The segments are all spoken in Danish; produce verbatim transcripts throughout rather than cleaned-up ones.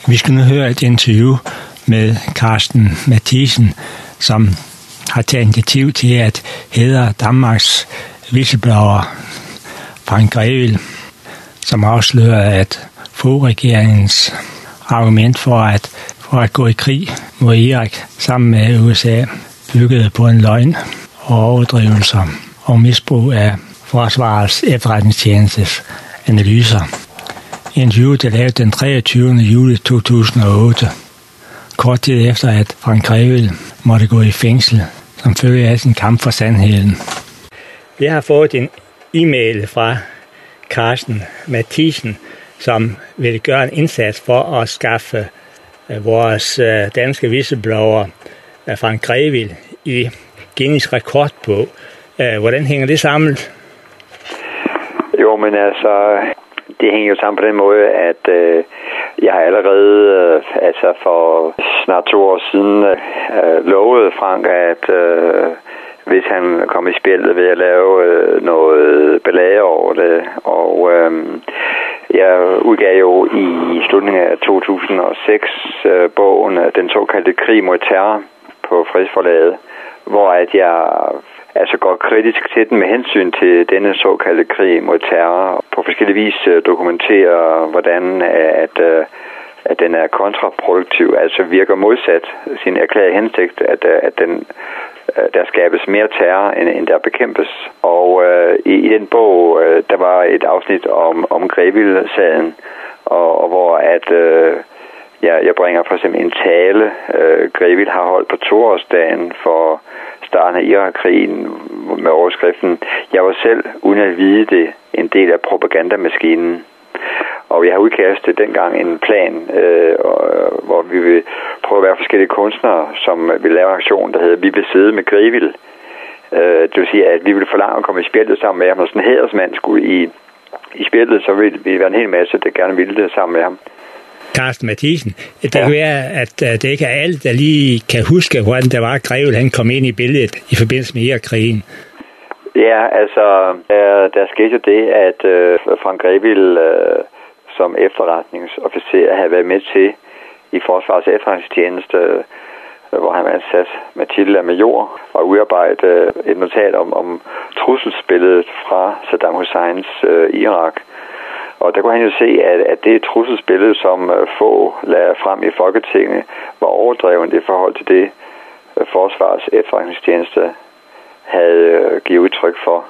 Vi skal nu høre et interview med Carsten Mathisen, som har taget initiativ til at hædre Danmarks whistleblower Frank Grevil, som afslører, at Fogh-regeringens argument for at, for at gå i krig mod Irak sammen med U S A byggede på en løgn og overdrivelser og misbrug af Forsvarets efterretningstjenestes analyser. Interviewet er lavet den treogtyvende juli to tusind og otte, kort tid efter at Frank Grevil måtte gå i fængsel som følge af sin kamp for sandheden. Jeg har fået en e-mail fra Carsten Mathisen, som vil gøre en indsats for at skaffe vores danske whistleblower Frank Grevil i Guinness rekordbog. Hvordan hænger det sammen? Jo, men altså, det hænger jo sammen på den måde, at øh, jeg har allerede øh, altså for snart to år siden øh, lovet Frank, at øh, hvis han kom i spillet, vil jeg lave øh, noget ballade over det. Og øh, jeg udgav jo i slutningen af to tusind og seks øh, bogen, den såkaldte Krig mod terror på Fredsforlaget, hvor at jeg altså går kritisk til den med hensyn til denne såkaldte krig mod terror. På forskellige vis dokumenterer, hvordan at, at den er kontraproduktiv, altså virker modsat sin erklærede hensigt, at, at den, der skabes mere terror, end, end der bekæmpes. Og øh, i, i den bog, øh, der var et afsnit om, om Grevil-sagen, og, og hvor at øh, jeg, jeg bringer for eksempel en tale, øh, Grevil har holdt på toårsdagen for starten af Irak-krigen med overskriften: Jeg var selv, uden at vide det, en del af propagandamaskinen. Og jeg har udkastet dengang en plan, øh, hvor vi vil prøve at være forskellige kunstnere, som vil lave en aktion, der hedder Vi vil sidde med Grevil. Øh, det vil sige, at vi vil forlange at komme i spjældet sammen med ham. Når sådan en hædersmand skulle i, i spjældet, så vil vi være en hel masse, der gerne ville det sammen med ham. Carsten Mathisen, det ja. kan være, at det ikke er alt, der lige kan huske, hvordan der var, at Grevil han kom ind i billedet i forbindelse med Irak-krigen. Ja, altså, der, der skete jo det, at øh, Frank Grevil øh, som efterretningsofficer havde været med til i Forsvarets efterretningstjeneste, øh, hvor han var ansat med titel af major, og udarbejde et notat om, om trusselsbilledet fra Saddam Husseins øh, Irak. Og der kunne han jo se, at, at det trusselsbillede, som uh, få lagde frem i Folketinget, var overdrevet i forhold til det, uh, Forsvarets efterretningstjeneste havde uh, givet udtryk for.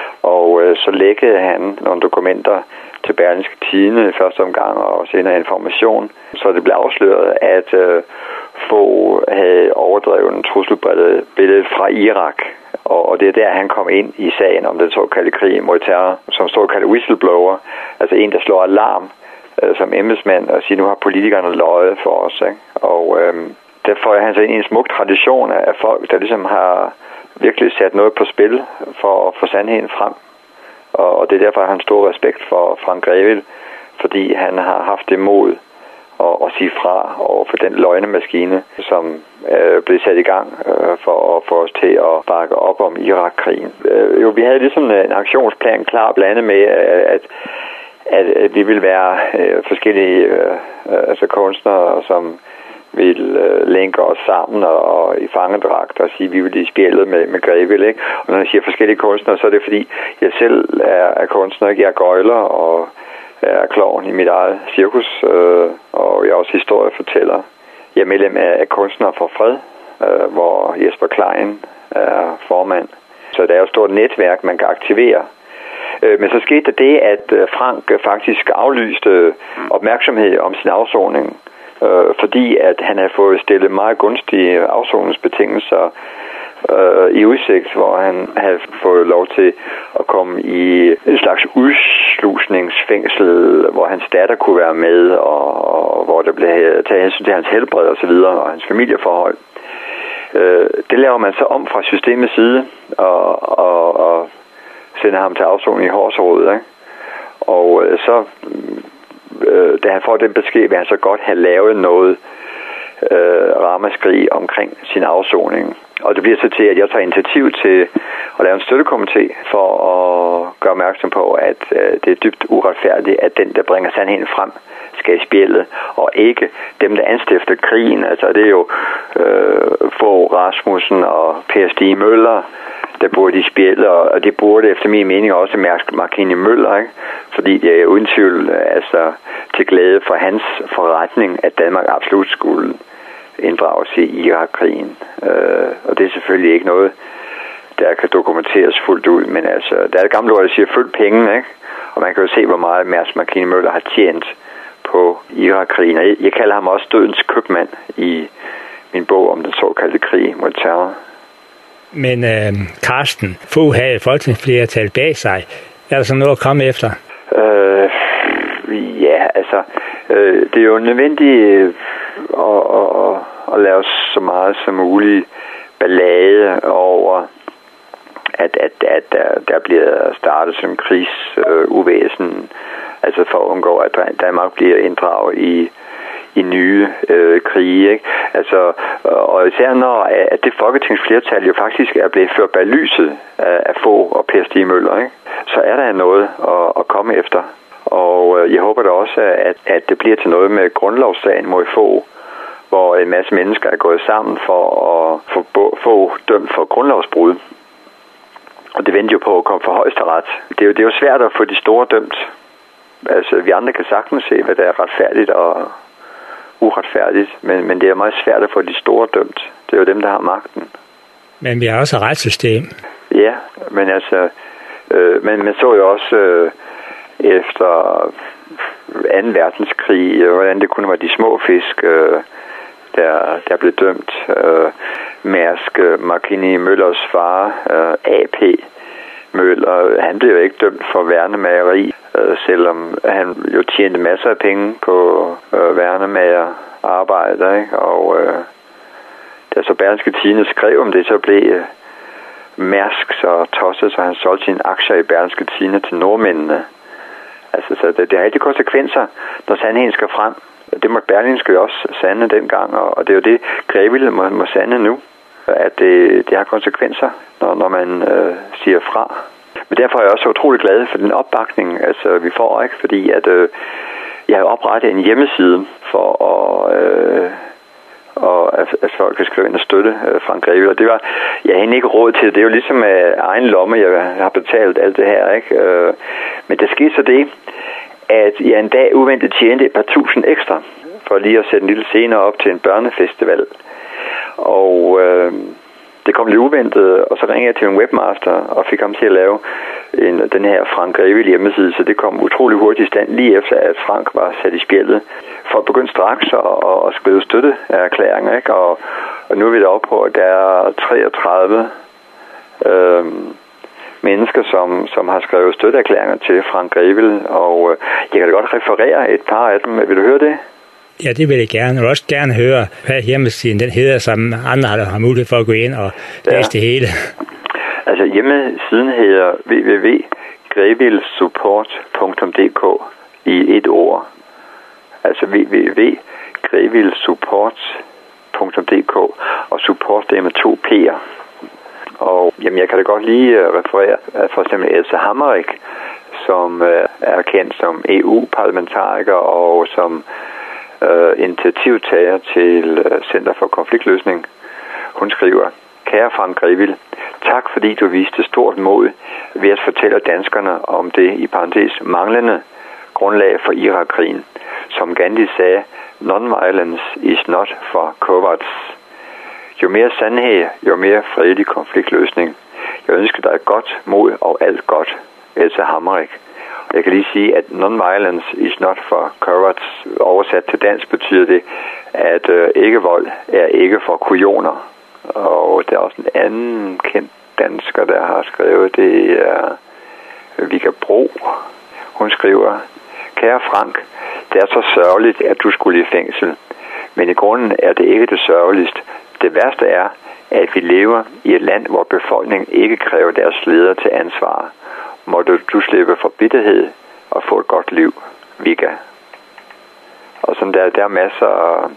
Og uh, så lækkede han nogle dokumenter til Berlingske Tidende i første omgang, og senere Information, så det blev afsløret, at uh, få havde overdrevet en trusselsbillede fra Irak. Og det er der, han kom ind i sagen om den såkaldte krig mod terror, som såkaldte whistleblower, altså en, der slår alarm øh, som embedsmand og siger, nu har politikerne løjet for os. Ikke? Og øh, der får han så ind i en smuk tradition af folk, der ligesom har virkelig sat noget på spil for at få sandheden frem. Og, og det er derfor, han har stor respekt for Frank Grevil, fordi han har haft det mod og, og sige fra over for den løgnemaskine, som øh, blev sat i gang øh, for at få os til at bakke op om Irak-krigen. Øh, jo, vi havde ligesom en aktionsplan klar blandet med, at, at, at vi ville være øh, forskellige øh, altså kunstnere, som ville øh, lænke os sammen og, og i fangedragt og sige, at vi ville i spjældet med, med Grevil. Ikke? Og når jeg siger forskellige kunstnere, så er det fordi, jeg selv er, er kunstner, ikke? Jeg er gøjler og er klovn i mit eget cirkus, øh, og jeg er også historiefortæller. Jeg er medlem af Kunstnere for Fred, øh, hvor Jesper Klein er formand. Så der er jo et stort netværk, man kan aktivere. Øh, men så skete der det, at Frank faktisk aflyste opmærksomhed om sin afsoning, øh, fordi at han havde fået stillet meget gunstige afsoningsbetingelser øh, i udsigt, hvor han havde fået lov til at komme i en slags udslusningsfængsel, hvor hans datter kunne være med, og, og hvor der blev taget hensyn til hans helbred og så videre, og hans familieforhold. Øh, det laver man så om fra systemets side, og, og, og sender ham til afsoning i Horserød, ikke? Og øh, så, øh, da han får den besked, vil han så godt have lavet noget øh, ramaskrig omkring sin afsoning. Og det bliver så til, at jeg tager initiativ til at lave en støttekomité for at gøre opmærksom på, at øh, det er dybt uretfærdigt, at den, der bringer sandheden frem, skal i spjældet, og ikke dem, der anstifter krigen. Altså det er jo øh, Fogh Rasmussen og Per Stig Møller, der burde i spjældet, og det burde efter min mening også Mærsk Mc-Kinney Møller, ikke? Fordi det er uden tvivl altså, til glæde for hans forretning, at Danmark absolut skulle inddrages i Irak-krigen. Øh, og det er selvfølgelig ikke noget, der kan dokumenteres fuldt ud, men altså, der er et gammelt ord, der siger, følg penge, ikke? Og man kan jo se, hvor meget Mærsk Mc-Kinney Møller har tjent på Irak-krigen. Og jeg kalder ham også dødens købmand i min bog om den såkaldte krig mod terror. Men øh, Carsten, Fogh havde et folketingsflertal bag sig. Er der så noget at komme efter? Øh, ja, altså, øh, det er jo nødvendigt at, at, at lave så meget som muligt ballade over, at, at, at der, der bliver startet som krigsuvæsen, øh, altså for at undgå, at Danmark bliver inddraget i i nye øh, krige, ikke? Altså, og især når at det folketingsflertal jo faktisk er blevet ført bag lyset af, af Fogh og Per Stig Møller, ikke? Så er der noget at, at komme efter. Og øh, jeg håber da også, at, at det bliver til noget med grundlovssagen mod Fogh, hvor en masse mennesker er gået sammen for at få Fogh dømt for grundlovsbrud. Og det venter jo på at komme for højesteret. Det er jo, det er jo svært at få de store dømt. Altså, vi andre kan sagtens se, hvad der er retfærdigt og uretfærdigt, men, men det er meget svært at få de store dømt. Det er jo dem, der har magten. Men vi har også et retssystem. Ja, men altså, øh, men man så jo også øh, efter anden verdenskrig, øh, hvordan det kunne være de små fisk, øh, der, der blev dømt. Øh, Mærsk Mc-Kinney Møllers far, øh, A P Møller, han blev jo ikke dømt for værnemageri, øh, selvom han jo tjente masser af penge på øh, værnemagerarbejde, ikke? Og øh, da så Berlingske Tidende skrev om det, så blev øh, Mærsk så tosset, så han solgte sine aktier i Berlingske Tidende til nordmændene. Altså, så det, det har altid konsekvenser, når sandheden skal frem. Det må Berlingske jo også sande dengang, og, og det er jo det, Greville må, må sande nu, at det, det har konsekvenser, når, når man øh, siger fra. Men derfor er jeg også utrolig glad for den opbakning, altså vi får, ikke? Fordi at øh, jeg har oprettet en hjemmeside for at, øh, og at, at folk kan skrive ind og støtte øh, Frank Greville. Og det var, jeg havde ikke råd til det. Det er jo ligesom af egen lomme, jeg har betalt alt det her, ikke? Øh, men der skete så det, at jeg en dag uventet tjente et par tusind ekstra, for lige at sætte en lille scene op til en børnefestival. Og øh, det kom lidt uventet, og så ringede jeg til en webmaster og fik ham til at lave en, den her Frank Greville hjemmeside, så det kom utrolig hurtigt i stand lige efter, at Frank var sat i spjældet. Folk begyndte straks at, at, at skrive støtteerklæringer, ikke? Og, og nu er vi deroppe på, at der er treogtredive øh, mennesker, som, som har skrevet støtteerklæringer til Frank Greville, og øh, jeg kan da godt referere et par af dem. Vil du høre det? Ja, det vil jeg gerne. Jeg vil også gerne høre, hvad hjemmesiden den hedder, som andre har mulighed for at gå ind og læse ja. det hele. Altså hjemmesiden hedder w w w punktum grevillesupport punktum d k i et ord. Altså w w w punktum grevillesupport punktum d k, og support det er med to p'er. Og jamen, jeg kan da godt lige referere for eksempel Else Hammerik, som er kendt som E U-parlamentariker og som Uh, initiativtager til uh, Center for Konfliktløsning. Hun skriver: Kære Frank Greville, tak fordi du viste stort mod ved at fortælle danskerne om det i parentes manglende grundlag for Irak-krigen. Som Gandhi sagde, non-violence is not for cowards. Jo mere sandhed, jo mere fredelig konfliktløsning. Jeg ønsker dig godt mod og alt godt, Else Hammerik. Jeg kan lige sige, at non-violence is not for cowards. Oversat til dansk betyder det, at øh, ikke-vold er ikke for kujoner. Og der er også en anden kendt dansker, der har skrevet, det er Vika Bro. Hun skriver: Kære Frank, det er så sørgeligt, at du skulle i fængsel. Men i grunden er det ikke det sørgeligste. Det værste er, at vi lever i et land, hvor befolkningen ikke kræver deres ledere til ansvar. Må du, du slippe for bitterhed og få et godt liv, Vika. Og sådan der, der er masser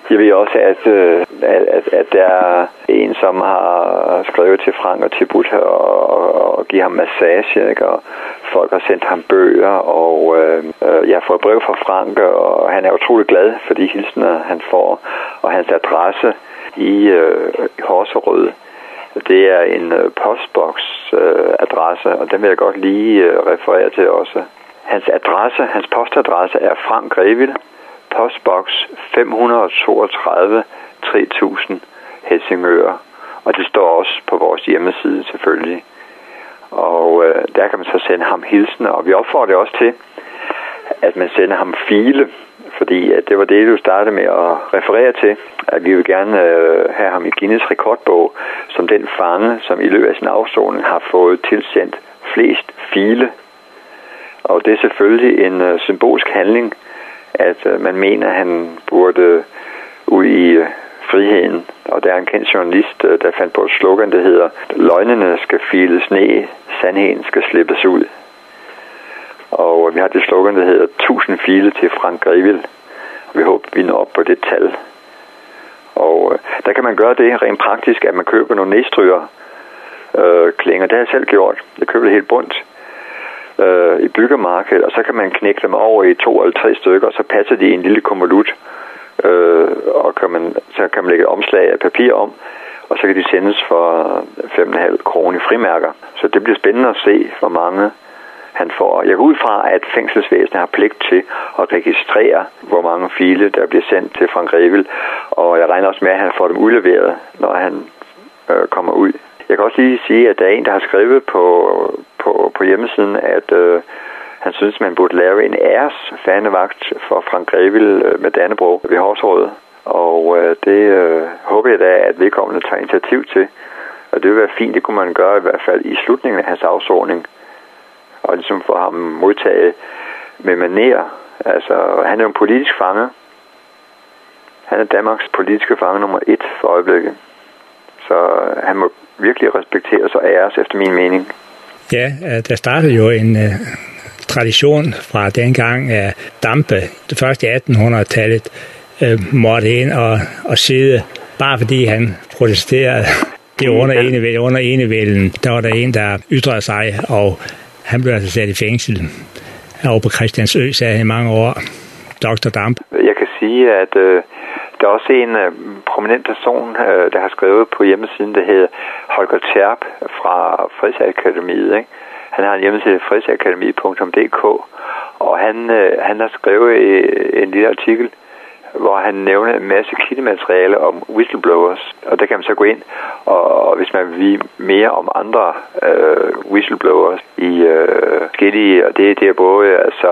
Jeg ved også, at, at, at, at der er en, som har skrevet til Frank og tilbudt og, og, og give ham massage, ikke? Og folk har sendt ham bøger, og øh, jeg har fået brev fra Frank, og han er utrolig glad for de hilsener, han får, og hans adresse i øh, Horserød. Det er en øh, postboks-adresse, øh, og den vil jeg godt lige øh, referere til også. Hans adresse, hans postadresse er Frank Grevil, postboks fem hundrede toogtredive tre tusind Helsingør, og det står også på vores hjemmeside selvfølgelig. Og øh, der kan man så sende ham hilsener, og vi opfordrer også til, at man sender ham file, fordi at det var det, du startede med at referere til, at vi vil gerne øh, have ham i Guinness rekordbog, som den fange, som i løbet af sin afsoning har fået tilsendt flest file. Og det er selvfølgelig en øh, symbolsk handling, at øh, man mener, at han burde ud i øh, friheden. Og der er en kendt journalist, øh, der fandt på et slogan, der hedder, løgnene skal files ned, sandheden skal slippes ud. Og vi har det slogan, der hedder tusind file til Frank Grevil. Og vi håber, vi når op på det tal. Og øh, der kan man gøre det rent praktisk, at man køber nogle næstryger øh, klinger. Det har jeg selv gjort. Jeg køber det helt bundt øh, i byggemarkedet, og så kan man knække dem over i to eller tre stykker, og så passer de i en lille konvolut. Øh, og kan man, så kan man lægge et omslag af papir om, og så kan de sendes for fem komma fem kroner i frimærker. Så det bliver spændende at se, hvor mange han får. Jeg går ud fra, at fængselsvæsenet har pligt til at registrere, hvor mange file, der bliver sendt til Frank Grevil, og jeg regner også med, at han får dem udleveret, når han øh, kommer ud. Jeg kan også lige sige, at der er en, der har skrevet på, på, på hjemmesiden, at øh, han synes, man burde lave en æresfanevagt for Frank Grevil øh, med Dannebrog ved Horserød. Og øh, det øh, håber jeg da, at vedkommende tager initiativ til. Og det vil være fint, det kunne man gøre i hvert fald i slutningen af hans afsoning. Og ligesom få ham modtaget med manér. Altså, han er jo en politisk fange. Han er Danmarks politiske fange nummer et for øjeblikket. Så han må virkelig respekteres og æres, efter min mening. Ja, der startede jo en uh, tradition fra dengang, at uh, Dampe, det første i attenhundredetallet, uh, måtte ind og, og sidde, bare fordi han protesterede. Det var under, enevælden, under enevælden, der var der en, der ytrede sig, og han blev altså sat i fængsel. Over på Christiansø, sagde han i mange år. doktor Damp. Jeg kan sige, at øh, der er også en øh, prominent person, øh, der har skrevet på hjemmesiden, der hedder Holger Terp fra Fredsakademiet. Ikke? Han har en hjemmeside, fredsakademi punktum d k, og han, øh, han har skrevet øh, en lille artikel, hvor han nævner en masse kildemateriale om whistleblowers. Og der kan man så gå ind, og, og hvis man vil vide mere om andre øh, whistleblowers i øh, forskellige, og det, det er både, altså,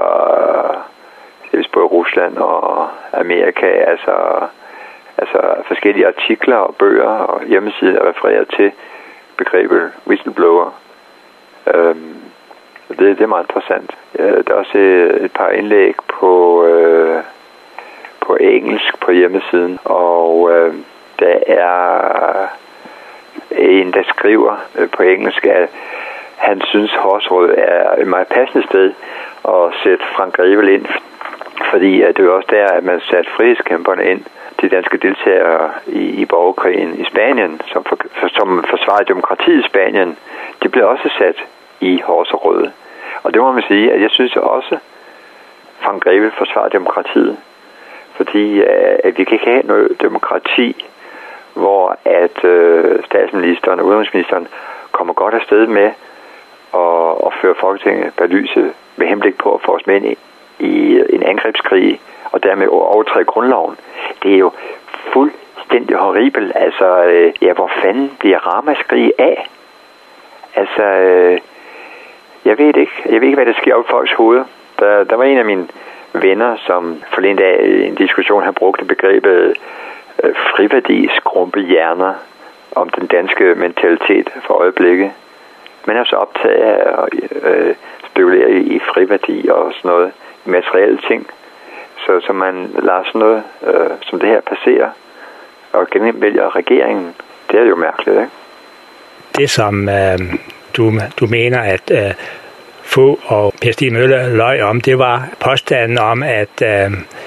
det er både Rusland og Amerika, altså, altså forskellige artikler og bøger og hjemmesider refererer til begrebet whistleblower. Øhm, det, det er meget interessant. Der er også et par indlæg på øh, på engelsk på hjemmesiden, og øh, der er en, der skriver øh, på engelsk, at han synes, Horserød er et meget passende sted at sætte Frank Grevil ind, fordi at det er også der, at man satte frihedskæmperne ind, de danske deltagere i, i borgerkrigen i Spanien, som, for, som forsvarede demokratiet i Spanien, de blev også sat i Horserød. Og det må man sige, at jeg synes også, Frank Grevil forsvarer demokratiet. Fordi at vi kan ikke have noget demokrati, hvor at øh, statsministeren og udenrigsministeren kommer godt afsted med at, at føre Folketinget bag lyset med henblik på at få os med ind i en angrebskrig og dermed overtræde grundloven. Det er jo fuldstændig horribelt. Altså, øh, ja, hvor fanden bliver ramaskrig af? Altså, øh, jeg ved ikke. Jeg ved ikke, hvad der sker op i folks hoveder. Der, der var en af mine venner, som forleden af en diskussion har brugt begrebet øh, friværdi-skrumpe hjerner om den danske mentalitet for øjeblikket. Man er så optaget af at øh, spekulere i friværdi og sådan noget, materielle ting. Så, så man lader sådan noget øh, som det her passere og genvælger regeringen. Det er jo mærkeligt, ikke? Det som øh, du, du mener, at øh Fogh og Per Stig Møller løj om, det var påstanden om, at øh,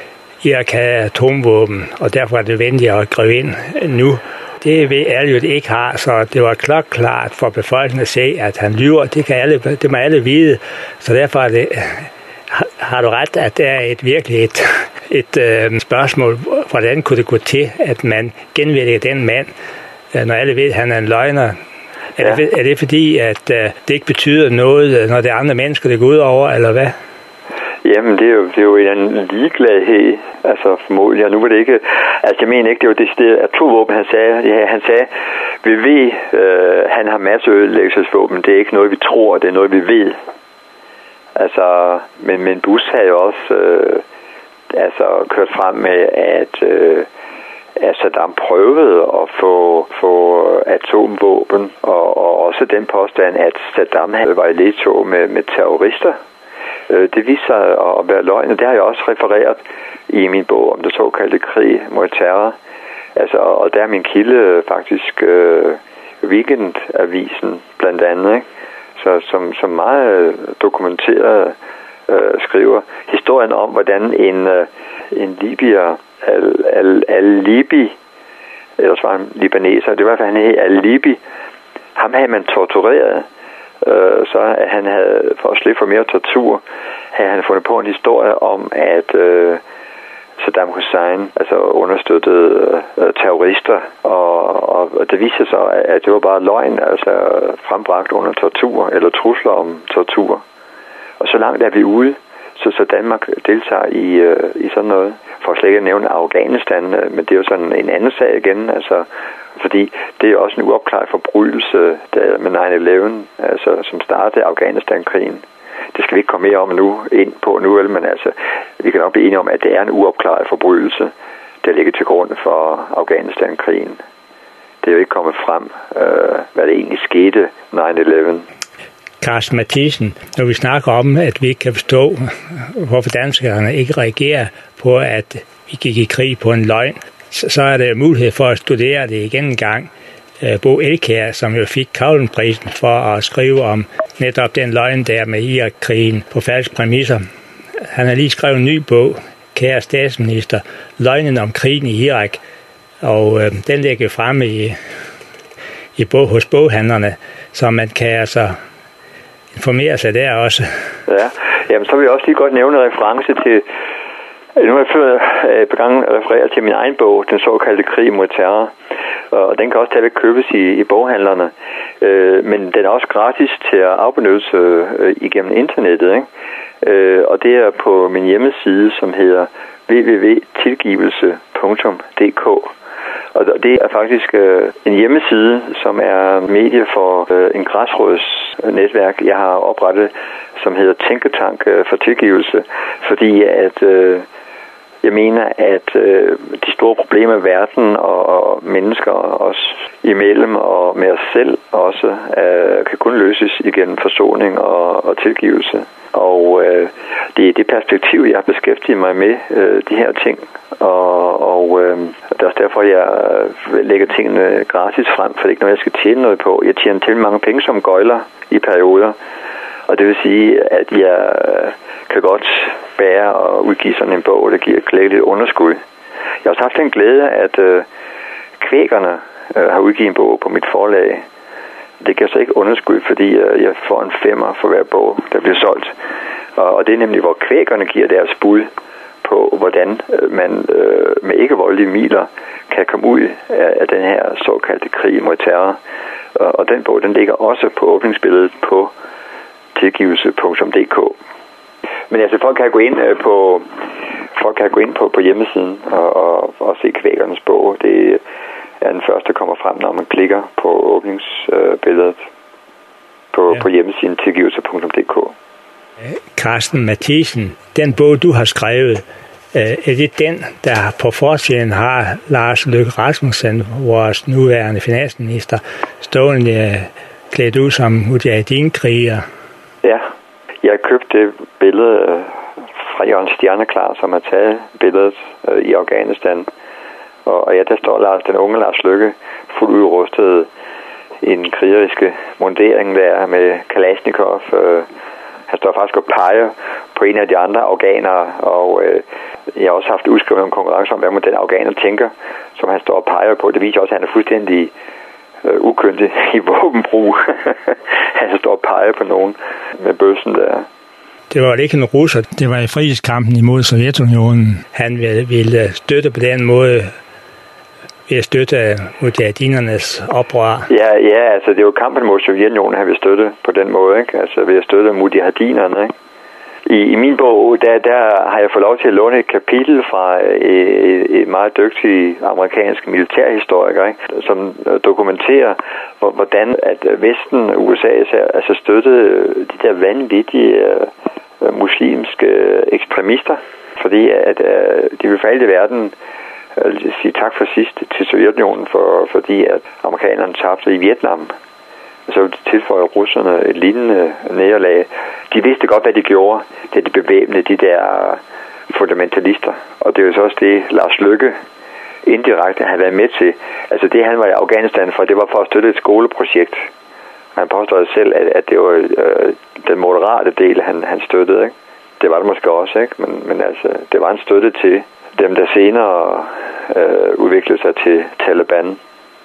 Irak havde atomvåben, og derfor er det nødvendigt at gribe ind nu. Det ved alle jo, det ikke har, så det var klokklart for befolkningen at se, at han lyver. Det kan alle, det må alle vide, så derfor er det, har du ret, at det er et virkelig et, et øh, spørgsmål, hvordan kunne det gå til, at man genvælger den mand, når alle ved, at han er en løgner. Er, ja. det, er det fordi, at øh, det ikke betyder noget, når det er andre mennesker, det går ud over, eller hvad? Jamen, det er jo, det er jo en ligegladhed, altså formodentlig, og nu var det ikke, altså jeg mener ikke, det var det sted atomvåben, han sagde, ja, han sagde, vi ved, øh, han har masseødelæggelsesvåben, det er ikke noget, vi tror, det er noget, vi ved. Altså, men, men Bush havde jo også øh, altså, kørt frem med, at, øh, at Saddam prøvede at få, få atomvåben, og, og også den påstand, at Saddam var i ledtog med, med terrorister. Det viser sig at være løgn, og det har jeg også refereret i min bog om det såkaldte krig mod terror. Altså, og der er min kilde faktisk øh, Weekendavisen blandt andet, ikke? Så, som, som meget dokumenteret øh, skriver historien om, hvordan en, øh, en libier, al, al, al-Libi, ellers var han libaneser, det var i hvert fald, han hed al-Libi, ham havde man tortureret. Så han havde, for at slippe for mere tortur, havde han fundet på en historie om, at øh, Saddam Hussein altså understøttede øh, terrorister, og, og, og det viste sig, at det var bare løgn, altså frembragt under tortur, eller trusler om tortur. Og så langt er vi ude, så, så Danmark deltager i, øh, i sådan noget. For slet ikke at nævne Afghanistan, men det er jo sådan en anden sag igen, altså fordi det er også en uopklaret forbrydelse der med nine eleven, altså, som startede Afghanistan-krigen. Det skal vi ikke komme mere om nu, ind på nu, men altså, vi kan nok blive enige om, at det er en uopklaret forbrydelse, der ligger til grund for Afghanistan-krigen. Det er jo ikke kommet frem, øh, hvad det egentlig skete nine eleven. Carsten Mathisen, når vi snakker om, at vi ikke kan forstå, hvorfor danskerne ikke reagerer på, at vi gik i krig på en løgn, så er der mulighed for at studere det igen en gang. Bo Elkjær, som jo fik Kavlenprisen for at skrive om netop den løgn der med Irak-krigen på falske præmisser. Han har lige skrevet en ny bog, Kære statsminister, løgnen om krigen i Irak, og øh, den ligger fremme i, i bog, hos boghandlerne, så man kan altså informere sig der også. Ja, jamen så vil jeg også lige godt nævne en reference til. Nu har jeg før øh, på gang refereret til min egen bog, den såkaldte krig mod terror, og den kan også stadigvæk købes i, i boghandlerne, øh, men den er også gratis til at afbenytte øh, igennem internettet, ikke? Øh, og det er på min hjemmeside, som hedder w w w punktum tilgivelse punktum d k. Og det er faktisk øh, en hjemmeside, som er medie for øh, en græsrådsnetværk, jeg har oprettet, som hedder Tænketank for tilgivelse, fordi at øh, jeg mener, at øh, de store problemer i verden og, og mennesker os imellem og med os selv også øh, kan kun løses igennem forsoning og, og tilgivelse. Og øh, det er det perspektiv, jeg har beskæftiget mig med, øh, de her ting. Og, og øh, det er også derfor, jeg lægger tingene gratis frem, for det er ikke noget, jeg skal tjene noget på. Jeg tjener til mange penge som gøjler i perioder. Og det vil sige, at jeg kan godt bære og udgive sådan en bog, der giver et glædeligt underskud. Jeg har også haft den glæde, at øh, Kvækerne øh, har udgivet en bog på mit forlag. Det giver så ikke underskud, fordi øh, jeg får en femmer for hver bog, der bliver solgt. Og, og det er nemlig, hvor Kvækerne giver deres bud på, hvordan øh, man øh, med ikke-voldelige midler kan komme ud af, af den her såkaldte krig mod terror. Og, og den bog, den ligger også på åbningsbilledet på tilgivelse punktum d k. Men altså, folk kan gå ind på folk kan gå ind på, på hjemmesiden og, og, og se Kvækernes bog. Det er den første, der kommer frem, når man klikker på åbningsbilledet på, ja. på hjemmesiden tilgivelse punktum d k. Carsten Mathisen, den bog, du har skrevet, er det den, der på forsiden har Lars Løkke Rasmussen, vores nuværende finansminister, stående klædt ud som mujahedin-kriger? Ja, jeg har købt det billede fra Jørgen Stjerneklar, som har taget billedet i Afghanistan. Og ja, der står Lars, den unge Lars Løkke, fuldt udrustet i en krigeriske mundering der med Kalashnikov. Han står faktisk og peger på en af de andre afghanere, og øh, jeg har også haft udskrevet en konkurrence om, hvad man den afghaner tænker, som han står og peger på. Det viser også, at han er fuldstændig øh, ukyndig i våbenbrug. Han står og peger på nogen med bøssen der. Det var ikke en russer. Det var i frihedskampen imod Sovjetunionen. Han ville, ville støtte på den måde ved at støtte mujahidinernes oprør. Ja, ja, altså det var kampen mod Sovjetunionen, han ville støtte på den måde, ikke? Altså ved at støtte mujahidinerne, ikke? I, I min bog, der, der har jeg fået lov til at låne et kapitel fra et, et meget dygtig amerikansk militærhistoriker, ikke? Som dokumenterer, hvordan at Vesten, U S A, altså støttede de der vanvittige uh, muslimske ekstremister, fordi at uh, de ville for alt i verden uh, sige tak for sidst til Sovjetunionen, for, fordi at amerikanerne tabte i Vietnam. Så ville de tilføje russerne et lignende nederlag. De vidste godt, hvad de gjorde, da de bevæbnede de der fundamentalister. Og det er jo så også det, Lars Løkke indirekte havde været med til. Altså det, han var i Afghanistan for, det var for at støtte et skoleprojekt. Han påstod selv, at, at det var øh, den moderate del, han, han støttede. Ikke? Det var det måske også, ikke? Men, men altså, det var en støtte til dem, der senere øh, udviklede sig til Taliban.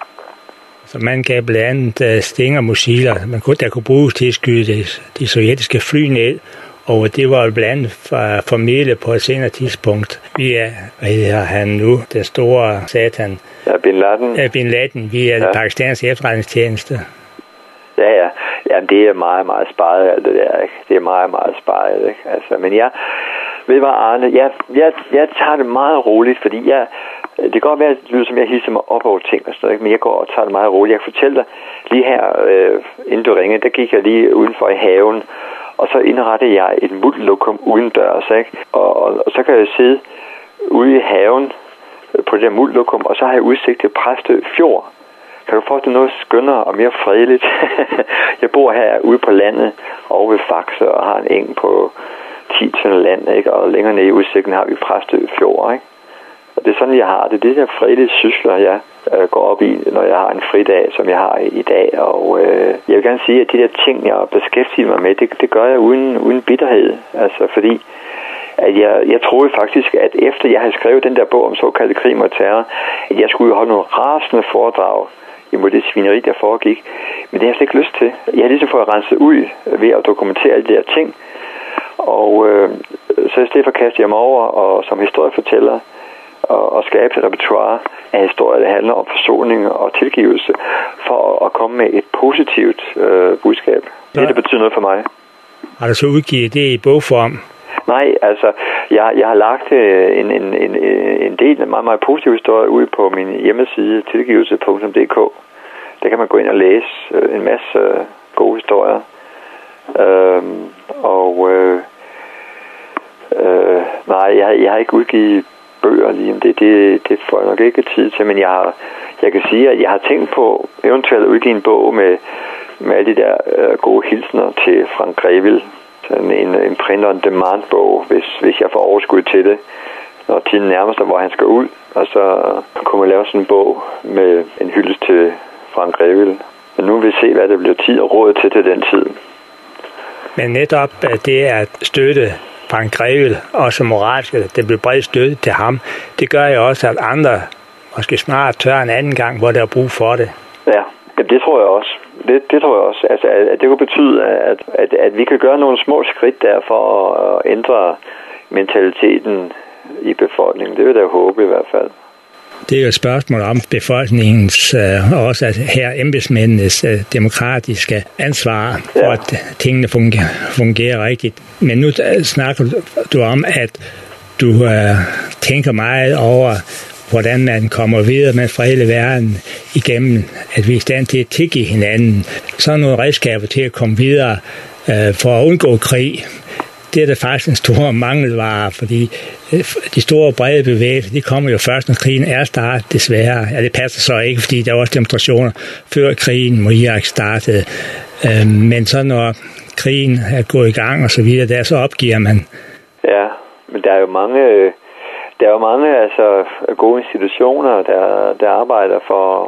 Så man gav blandt andet Stinger-missiler, man kunne, der kunne bruges til at skyde de, de sovjetiske fly ned, og det var blandt andet formidlet på et senere tidspunkt via, hvad hedder han nu, den store satan, ja, Bin Laden, ja, Bin Laden via ja. Pakistanske efterretningstjeneste. Ja, ja. Jamen, det er meget, meget sparet, alt det der, ikke? Det er meget, meget sparet, ikke? Altså, men jeg, ved du hvad, Arne, jeg, jeg, jeg tager det meget roligt, fordi jeg, det kan godt være, at det lyder som, jeg hisser mig op over ting og sådan noget, men jeg går og tager det meget roligt. Jeg kan fortælle dig, lige her, øh, inden du ringede, der gik jeg lige udenfor i haven, og så indrettede jeg et multlokum udendørs, ikke? Og, og, og så kan jeg sidde ude i haven på det der multlokum, og så har jeg udsigt til Præstø Fjord. Kan du forestille noget skønnere og mere fredeligt? Jeg bor her ude på landet over ved Faxe og har en eng på ti tønder land, ikke? Og længere nede i udsigten har vi Præstø Fjord, ikke? Og det er sådan, jeg har det. Det er de der fredelige sysler, jeg øh, går op i, når jeg har en fridag, som jeg har i, i dag. Og øh, jeg vil gerne sige, at de der ting, jeg beskæftiger mig med, det, det gør jeg uden, uden bitterhed. Altså fordi, at jeg, jeg troede faktisk, at efter jeg havde skrevet den der bog om såkaldte krig og terror, at jeg skulle holde nogle rasende foredrag imod det svineri, der foregik. Men det har jeg slet ikke lyst til. Jeg har ligesom fået renset ud ved at dokumentere alle de der ting. Og øh, så i stedet for kaster jeg mig over, og som historiefortæller, og, og skabe et repertoire af historier, der handler om forsoning og tilgivelse, for at komme med et positivt øh, budskab. Det, det betyder noget for mig. Har du så udgivet det i bogform? Nej, altså, jeg, jeg har lagt øh, en, en, en, en del af meget, meget positive historier ud på min hjemmeside, tilgivelse punktum d k. Der kan man gå ind og læse øh, en masse øh, gode historier. Øhm, og øh, øh, nej, jeg, jeg har ikke udgivet bøger lige om det. det. Det får jeg nok ikke tid til, men jeg, har, jeg kan sige, at jeg har tænkt på eventuelt at udgive en bog med, med alle de der øh, gode hilsner til Frank Grevil. En, en print on demand bog, hvis, hvis jeg får overskud til det, når tiden nærmer sig, hvor han skal ud. Og så kunne man lave sådan en bog med en hyldest til Frank Grevil. Men nu vil vi se, hvad det bliver tid og råd til til den tid. Men netop det at støtte Frank Grevil, også moralsk, det bliver bredt støtte til ham, det gør jo også, at andre måske snart tør en anden gang, hvor der er brug for det. Ja, det tror jeg også. Det, det tror jeg også. Altså, at det kunne betyde, at, at, at vi kan gøre nogle små skridt der for at ændre mentaliteten i befolkningen. Det vil jeg håbe i hvert fald. Det er jo et spørgsmål om befolkningens, og også her embedsmændenes demokratiske ansvar for, ja. At tingene fungerer, fungerer rigtigt. Men nu snakker du om, at du uh, tænker meget over, hvordan man kommer videre med fra hele verden igennem, at vi er i stand til at tilgive hinanden. Så er nogle redskaber til at komme videre uh, for at undgå krig. Det er der faktisk en stor mangelvare, fordi de store brede bevægelser, de kommer jo først, når krigen er startet, desværre. Ja, det passer så ikke, fordi der var også demonstrationer før krigen mod Irak startede. Uh, men så når krigen er gået i gang og så videre, der så opgiver man. Ja, men der er jo mange... Der er jo mange altså, gode institutioner, der, der arbejder for,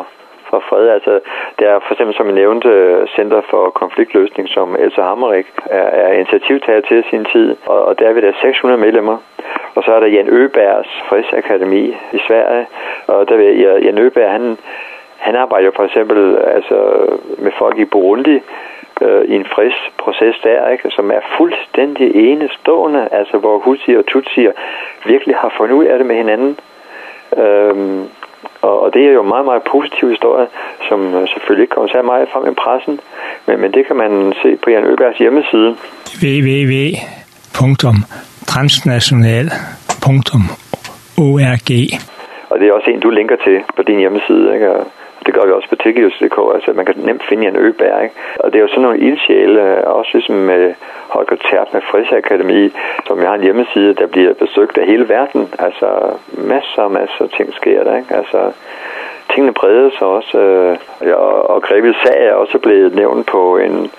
for fred. Altså, der er for eksempel, som jeg nævnte, Center for Konfliktløsning, som Elsa Hammerik er, er initiativtager til sin tid, og, og der er vi der seks hundrede medlemmer. Og så er der Jan Øbergs Fredsakademi i Sverige, og der vil Jan Øberg, han, han arbejder jo for eksempel altså, med folk i Burundi, i en fredsproces der, ikke, som er fuldstændig enestående, altså hvor Hutsier og Tutsier virkelig har fundet ud af det med hinanden. Øhm, og, og det er jo en meget, meget positiv historie, som selvfølgelig ikke kommer så meget frem i pressen, men, men det kan man se på Jan Øbergs hjemmeside. w w w punktum transnational punktum org. Og det er også en, du linker til på din hjemmeside, ikke? Og det gør vi også på Tiggeus punktum d k, altså man kan nemt finde Jan Øberg, ikke? Og det er jo sådan nogle ildsjæle, også ligesom med Holger Terp med Fredsakademi, som jeg har en hjemmeside, der bliver besøgt af hele verden. Altså masser og masser af ting sker der, ikke? Altså tingene breder sig også, øh, og, og Grebels sag er også blevet nævnt på en,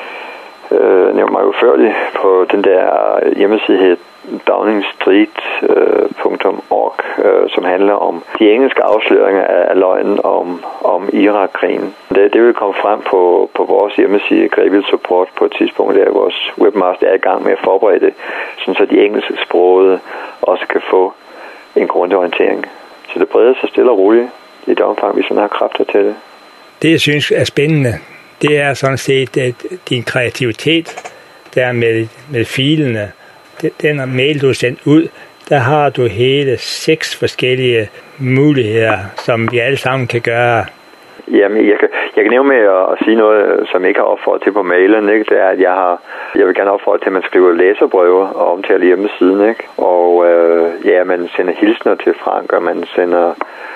øh, nævnt mig uførligt på den der hjemmeside hed downing street punktum org, øh, som handler om de engelske afsløringer af løgnen om, om Irak-krigen. Det, det vil komme frem på, på vores hjemmeside, Grebels Support, på et tidspunkt, der vores webmaster er i gang med at forberede det, sådan så de engelsksprogede også kan få en grundig orientering. Så det breder sig stille og roligt i det omfang, vi sådan har kræfter til det. Det, jeg synes er spændende, det er sådan set at din kreativitet, der med, med filene. Den mail, du har sendt ud, der har du hele seks forskellige muligheder, som vi alle sammen kan gøre. Jamen, jeg kan, jeg kan nævne med at, at sige noget, som jeg ikke har opfordret til på mailen, ikke? Det er, at jeg har, jeg vil gerne opfordre til, at man skriver læserbreve og omtaler hjemmesiden, ikke? Og øh, ja, man sender hilsner til Frank, og man sender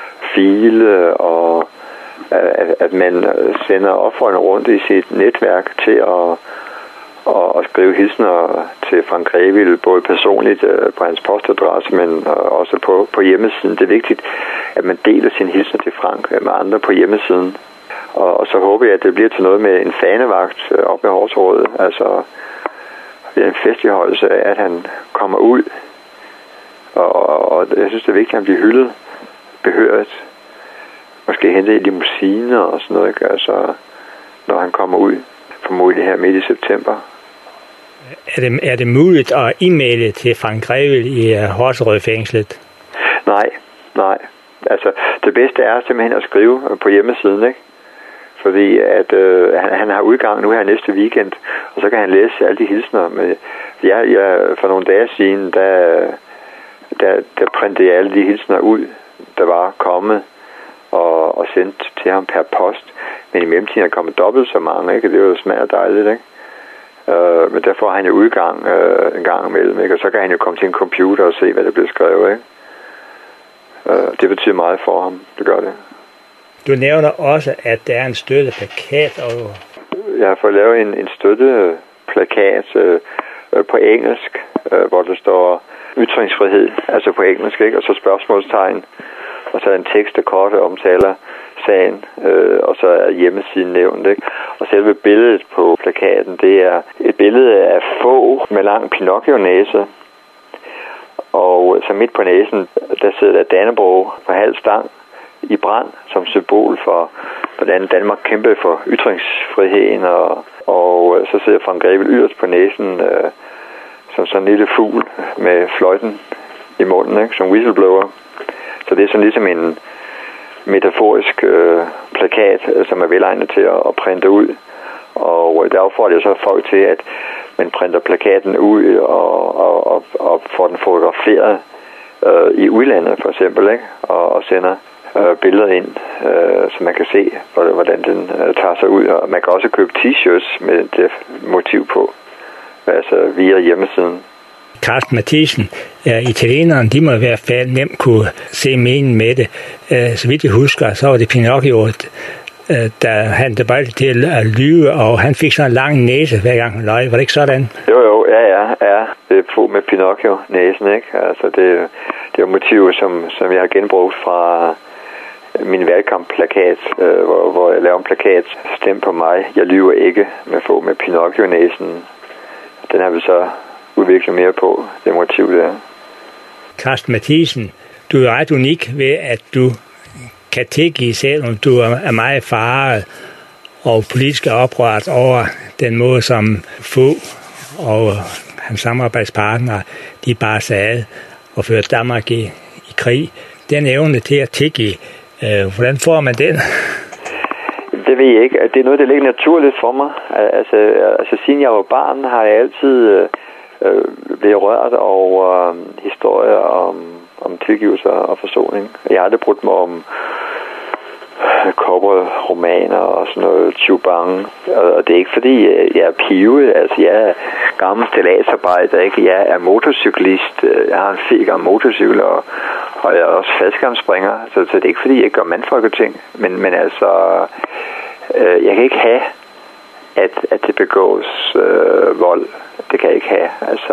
file, og at, at man sender opfordringer rundt i sit netværk til at og, og skrive hilsner til Frank Grevil, både personligt øh, på hans postadresse, men øh, også på, på hjemmesiden. Det er vigtigt, at man deler sin hilsner til Frank øh, med andre på hjemmesiden. Og, og så håber jeg, at det bliver til noget med en fanevagt øh, op ved Horserådet. Altså, det er en festligholdelse af, at han kommer ud. Og, og, og jeg synes, det er vigtigt, at han bliver hyldet, behørt. Måske hentet i limousiner og sådan noget, ikke? Altså, når han kommer ud. Formodentlig her midt i september. Er det, er det muligt at e-maile til Frank Grevil i uh, Horserød-fængslet? Nej, nej. Altså, det bedste er simpelthen at skrive på hjemmesiden, ikke? Fordi at, øh, han, han har udgang nu her næste weekend, og så kan han læse alle de hilsner. Men jeg, jeg, for nogle dage siden, der, der, der printede jeg alle de hilsner ud, der var kommet, og, og sendt til ham per post. Men i mellemtiden er kommet dobbelt så mange, ikke? Det er jo smager dejligt, ikke? Uh, men derfor har han jo udgang uh, en gang imellem, ikke? Og så kan han jo komme til en computer og se, hvad der bliver skrevet, ikke? Uh, det betyder meget for ham, det gør det. Du nævner også, at der er en støtteplakat. Og... Jeg har fået lavet en, en støtteplakat uh, uh, på engelsk, uh, hvor der står ytringsfrihed, altså på engelsk, ikke? Og så spørgsmålstegn, og så en tekst, der kort omtaler sagen, øh, og så er hjemmesiden nævnt, ikke? Og selve billedet på plakaten, det er et billede af få med lang Pinocchio-næse, og så midt på næsen, der sidder der Dannebrog på halv stang i brand, som symbol for, hvordan Danmark kæmpede for ytringsfriheden, og, og så sidder Frank Grevil yderst på næsen, øh, som sådan en lille fugl med fløjten i munden, ikke? Som whistleblower. Så det er sådan ligesom en metaforisk øh, plakat, som er velegnet til at, at printe ud. Og der opfordrer jeg så folk til, at man printer plakaten ud og, og, og, og får den fotograferet øh, i udlandet for eksempel, ikke? Og, og sender øh, billeder ind, øh, så man kan se, hvordan den øh, tager sig ud. Og man kan også købe t-shirts med det motiv på, altså via hjemmesiden. Carsten Mathisen, ja, italieneren, de må i hvert fald nemt kunne se meningen med det. Uh, så vidt jeg husker, så var det Pinocchio, uh, da han der bare til at lyve, og han fik sådan en lang næse, hver gang han løg. Var det ikke sådan? Jo, jo, ja, ja, ja. Det er på med Pinocchio-næsen, ikke? Altså, det, det er motiver, som, som jeg har genbrugt fra min valgkampplakat, uh, hvor, hvor jeg laver en plakat, stem på mig, jeg lyver ikke, med få med Pinocchio-næsen. Den har vi så udvikle mere på, det motiv der. Carsten Mathisen, du er ret unik ved, at du kan tilgive, selvom du er meget faret og politisk oprørt over den måde, som Fogh og hans samarbejdspartnere, de bare sad og førte Danmark i, i krig. Den evne til at tilgive, øh, hvordan får man den? Det ved jeg ikke. Det er noget, der ligger naturligt for mig. Altså, altså siden jeg var barn, har jeg altid øh, blevet rørt over øh, historier om, om tilgivelse og forsoning. Jeg har aldrig brugt mig om cowboy-romaner og sådan noget Chubang. Og det er ikke fordi, jeg er pive. Altså, jeg er gammel stilladsarbejder, ikke? Jeg er motorcyklist. Jeg har en fed gammel motorcykel, og, og jeg er også faldskærmspringer. Så, så det er ikke fordi, jeg ikke gør mandfolketing. Men, men altså, øh, jeg kan ikke have, at, at det begås øh, vold. Det kan jeg ikke have. Altså,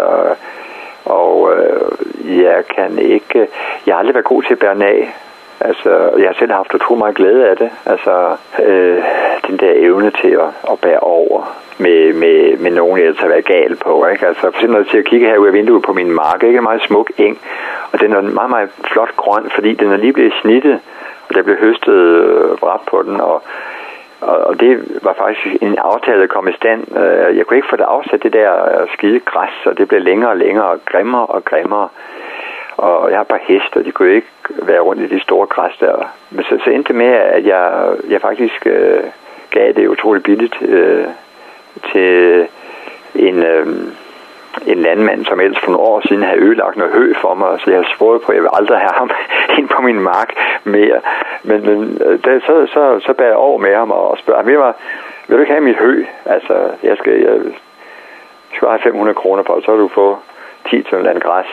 og øh, jeg kan ikke... Jeg har aldrig været god til at bære af. Altså, jeg har selv haft utrolig meget glæde af det. Altså, øh, den der evne til at, at bære over med, med, med nogen, jeg har været gal på, ikke? Altså, for eksempel når jeg til at kigge her ud af vinduet på min mark, ikke? En meget smuk eng, og den er meget, meget flot grøn, fordi den er lige blevet snittet, og der blev høstet øh, vrat på den, og, og, og det var faktisk en aftale, der kom i stand. Jeg kunne ikke få det afsat, det der skide græs, og det blev længere og længere, og grimmere og grimmere. Og jeg har bare heste, og de kunne ikke være rundt i de store græs der. Men så, så endte det med, at jeg, jeg faktisk øh, gav det utroligt billigt øh, til en, øh, en landmand, som ellers for nogle år siden havde ødelagt noget hø for mig. Så jeg har svoret på, at jeg vil aldrig have ham ind på min mark mere. Men, men der, så, så, så bad jeg over med ham og spørger, vil, vil du ikke have mit hø? Altså, jeg skal, jeg skal have fem hundrede kroner for, så vil du få ti ton land græs.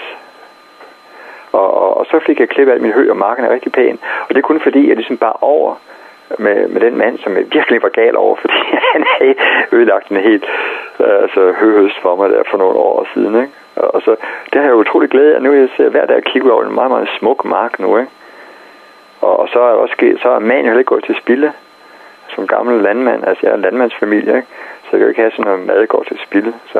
Og, og, og så fik jeg klippet af min hø, og marken er rigtig pæn. Og det er kun fordi, jeg ligesom bare over med, med den mand, som jeg virkelig var gal over, fordi han havde ødelagt en helt altså, høhøst for mig der for nogle år siden. Ikke? Og, og så, det har jeg utrolig glæde af. Nu jeg ser hver dag at kigge over en meget, meget smuk mark nu. Ikke? Og, og så er også sket, så er man jo heller ikke gået til spilde som gammel landmand. Altså jeg er en landmandsfamilie, ikke? Så jeg kan jo ikke have sådan noget mad, der går til spilde. Så...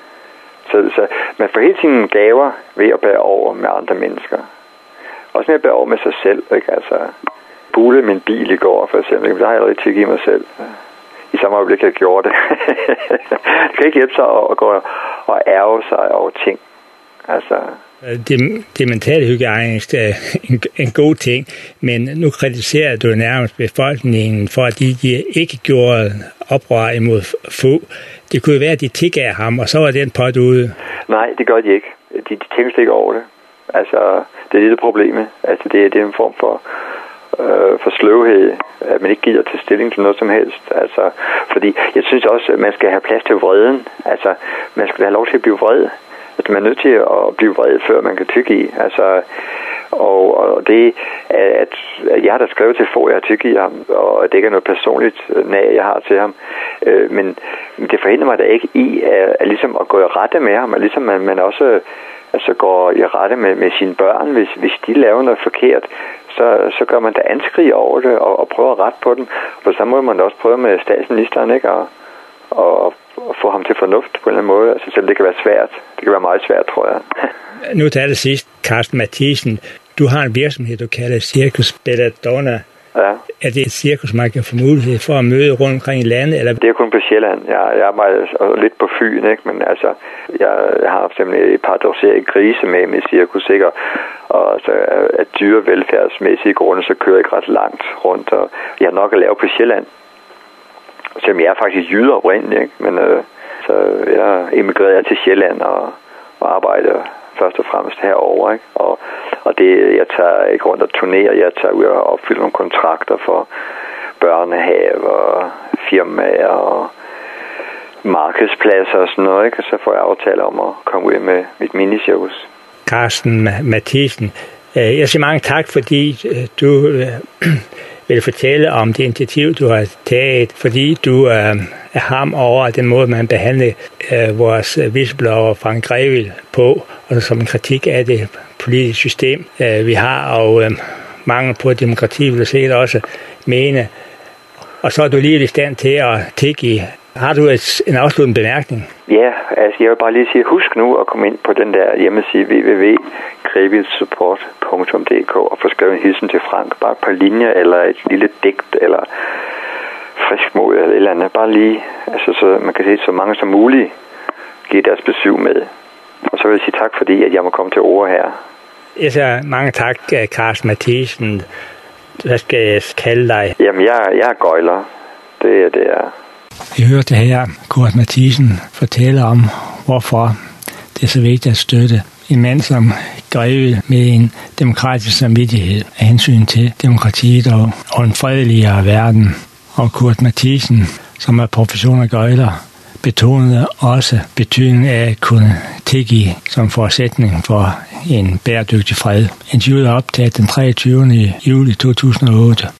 Så, så man får hele sine gaver ved at bære over med andre mennesker. Også med at bære over med sig selv, ikke? Altså, bule min bil i går, for eksempel. Der har jeg allerede tilgivet mig selv. I samme øjeblik, jeg gjorde det. Det kan ikke hjælpe sig at gå og ærge sig over ting. Altså... Det, det mentale hygiejne er en, en god ting, men nu kritiserer du nærmest befolkningen for, at de, de ikke gjorde oprør imod Fogh. Det kunne jo være, at de tilgav ham, og så var den pot ude. Nej, det gør de ikke. De, de tænker slet ikke over det. Altså, det er lidt problemet. Altså, det, det er en form for, øh, for sløvhed, at man ikke gider til stilling til noget som helst. Altså, fordi jeg synes også, at man skal have plads til vreden. Altså, man skal have lov til at blive vred. Altså, man er nødt til at blive vred, før man kan tilgive. Altså, og, og det, at, at jeg har da skrevet til Fogh, jeg har tilgivet ham, og det ikke er noget personligt nag, jeg har til ham. Øh, men det forhindrer mig da ikke i, at, at, ligesom at gå i rette med ham, og ligesom man, man også altså, går i rette med, med sine børn. Hvis, hvis de laver noget forkert, så, så gør man da anskrig over det, og, og prøver at rette på dem. På samme måde må man også prøve med statsministeren, ikke? Og, og, og få ham til fornuft på en eller anden måde. Altså, selvom det kan være svært. Det kan være meget svært, tror jeg. Nu til allersidst, Carsten Mathisen. Du har en virksomhed, du kalder Circus Belladonna. Ja. Er det et cirkus, man kan få mulighed for at møde rundt omkring i landet? Eller? Det er kun på Sjælland. Jeg, jeg arbejder lidt på Fyn, ikke? Men altså, jeg, jeg har simpelthen et par doseret grise med med cirkus, ikke? Og, og så af dyrevelfærdsmæssige grunde, så kører jeg ikke ret langt rundt. Og jeg har nok at lave på Sjælland. Selvom jeg er faktisk jyder oprindeligt, ikke? Men øh, så jeg emigrerede til Sjælland og, og arbejder først og fremmest herover, ikke? Og, og det, jeg tager ikke rundt og turnerer, jeg tager ud og opfylder nogle kontrakter for børnehaver, firmaer og markedspladser og sådan noget, ikke? Og så får jeg aftale om at komme ud med mit minicirkus. Carsten Mathisen, jeg siger mange tak, fordi du vil fortælle om det initiativ, du har taget, fordi du er ham over den måde, man behandler vores whistleblower Frank Grevil på, og som en kritik af det politiske system, vi har, og mangel på demokrati, vil jeg sikkert også mene. Og så er du lige i stand til at tilgive Har du et, en afsluttende bemærkning? Ja, altså jeg vil bare lige sige, husk nu at komme ind på den der hjemmeside w w w punktum grevilsupport punktum d k og få skrevet en hilsen til Frank. Bare et par linjer, eller et lille digt, eller frisk mod, eller et eller andet. Bare lige, altså så man kan se så mange som muligt give deres besøg med. Og så vil jeg sige tak, fordi at jeg må komme til ord her. Jeg siger mange tak, Carsten Mathisen. Hvad skal jeg kalde dig? Jamen, jeg, jeg er gøjler. Det er det, er. Vi hørte her Kurt Mathisen fortælle om, hvorfor det er så vigtigt at støtte en mand som Greve med en demokratisk samvittighed af hensyn til demokratiet og, og en fredeligere verden. Og Kurt Mathisen, som er professionel gøjler, betonede også betydningen af at kunne tilgive som forudsætning for en bæredygtig fred. Interviewet er optaget den treogtyvende juli to tusind og otte.